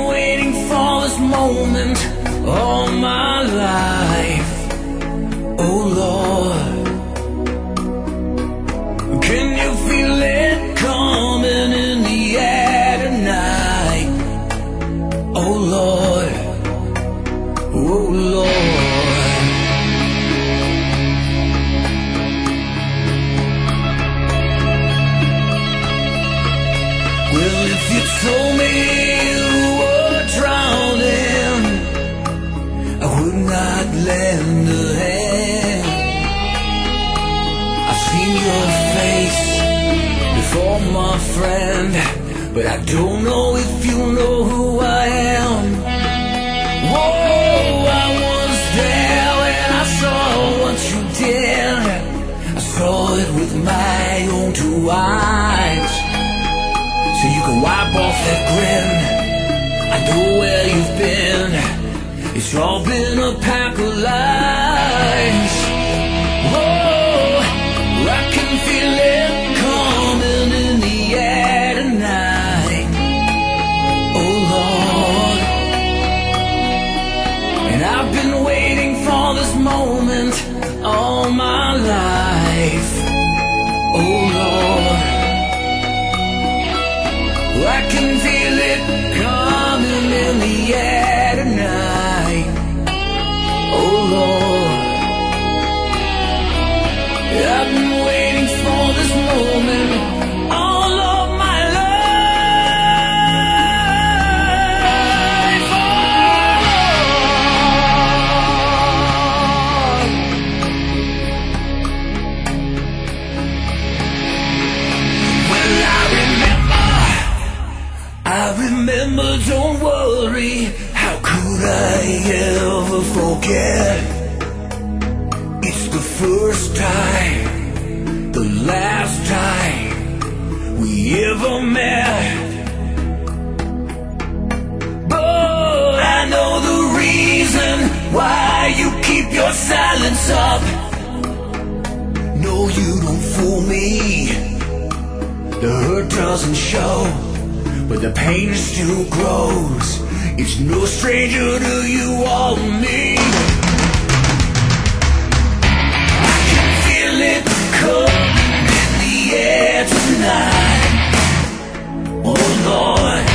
waiting for this moment all my life. Oh Lord, can you feel it coming in the air tonight? Oh Lord, oh Lord. Well, if you told me you were drowning, I would not lend a hand. I've seen your face before, my friend, but I don't know if you know who I am. Whoa, I was there when I saw what you did. I saw it with my own two eyes. So you can wipe off that grin. I know where you've been. It's all been a pack of lies. Whoa, I can feel it coming in the air tonight. Oh Lord, and I've been waiting for this moment all my life. Oh Lord, I can feel it coming in the air tonight. Oh Lord, I've been waiting for this moment all of my life. Oh Lord. Well, I remember, don't worry, how could I ever forget? It's the first time, the last time we ever met. But I know the reason why you keep your silence up. No, you don't fool me. The hurt doesn't show, but the pain still grows. It's no stranger to you or me. I can feel it coming in the air tonight. Oh Lord,